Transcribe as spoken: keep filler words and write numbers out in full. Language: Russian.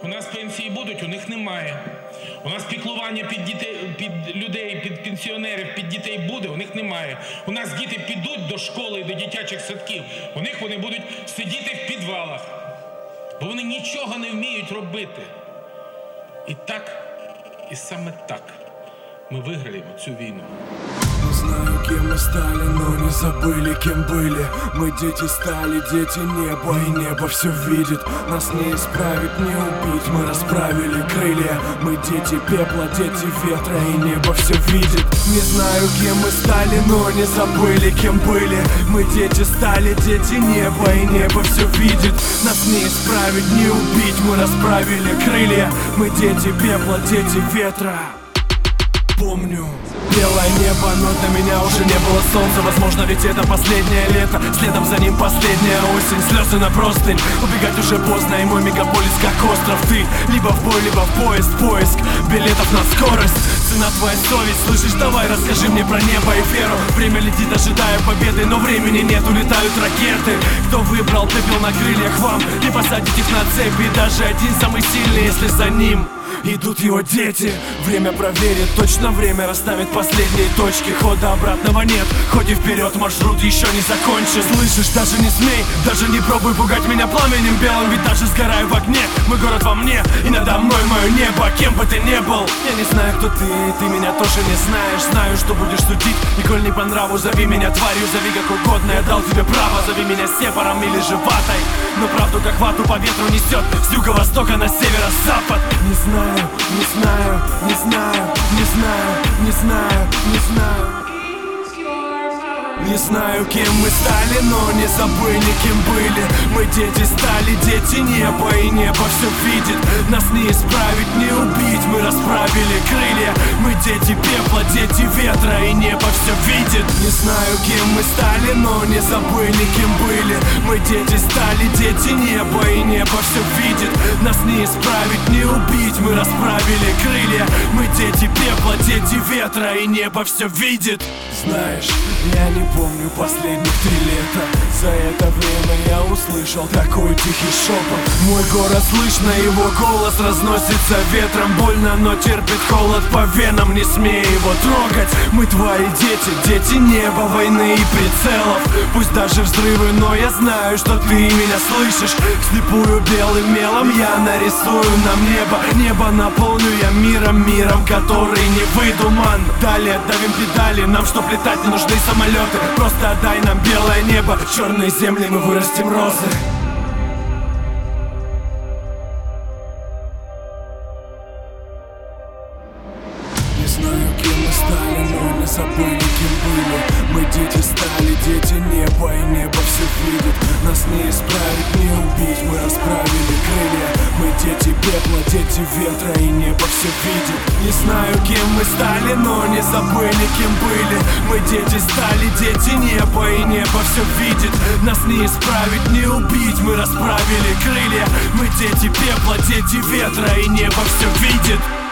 У нас пенсії будуть, у них немає. У нас піклування під дітей, під людей, під пенсіонерів, під дітей буде, у них немає. У нас діти підуть до школи і до дитячих садків, у них вони будуть сидіти в підвалах, бо вони нічого не вміють робити. І так, і саме так мы выиграем цю війну. Не знаю, кем мы стали, но не забыли, кем были. Мы дети стали, дети неба, и небо все видит. Нас не исправить, не убить, мы расправили крылья. Мы дети пепла, дети ветра, и небо все видит. Не знаю, кем мы стали, но не забыли, кем были. Мы дети стали, дети неба, и небо все видит. Нас не исправить, не убить, мы расправили крылья. Мы дети пепла, дети ветра. Помню белое небо, но для меня уже не было солнца. Возможно, ведь это последнее лето, следом за ним последняя осень. Слезы на простынь, убегать уже поздно, и мой мегаполис как остров. Ты либо в бой, либо в поезд, поиск билетов на скорость. Цена твоя совесть, слышишь, давай расскажи мне про небо и веру. Время летит, ожидая победы, но времени нет, улетают ракеты. Кто выбрал пепел на крыльях, вам не посадить их на цепи. Даже один самый сильный, если за ним идут его дети. Время проверит, точно время расставит последние точки. Хода обратного нет, хоть и вперед, маршрут еще не закончен. Слышишь, даже не смей, даже не пробуй пугать меня пламенем белым. Ведь даже сгораю в огне, мой город во мне, и надо мной мое небо, кем бы ты ни был. Я не знаю, кто ты, и ты меня тоже не знаешь. Знаю, что будешь судить, и коль не по нраву, зови меня тварью, зови как угодно. Я дал тебе право, зови меня сепаром или же ватой. Но правду как вату по ветру несет с юго-востока на северо-запад. Не знаю, не знаю, не знаю, не знаю, не знаю, не знаю. Не знаю, кем мы стали, но не забыли, кем были. Мы дети стали, дети неба, и небо все видит. Нас не исправить, не убить, мы расправили крылья. Мы дети пепла, дети ветра, и небо все видит. Не знаю, кем мы стали, но не забыли, кем были. Мы дети стали, дети неба, и небо все видит. Нас не исправить, не убить, мы расправили крылья. Мы дети пепла, дети ветра, и небо все видит. Знаешь, я не помню последних три лета. За это время я услышал такой тихий шепот. Мой город слышно, его голос разносится ветром. Больно, но терпит холод по венам, не смей его трогать. Мы твои дети, дети неба, войны и прицелов. Пусть даже взрывы, но я знаю, что ты меня слышишь. Слепую белым мелом я нарисую нам небо. Небо наполню я миром, миром, который не выдуман. Далее давим педали, нам чтоб летать не нужны самолеты. Просто отдай нам белое небо, черные земли, мы вырастим розы. Не знаю, кем мы стали, но не забыли, кем были. Мы дети стали, дети неба, и небо все видит. Нас не исправить, не убить, мы расправили крылья. Мы дети пепла, дети ветра, и небо все видит. Не знаю, кем мы стали, но не забыли, кем были. Мы дети стали, дети неба, и небо все видит. Нас не исправить, не убить, мы расправили крылья. Мы дети пепла, дети ветра, и небо все видит.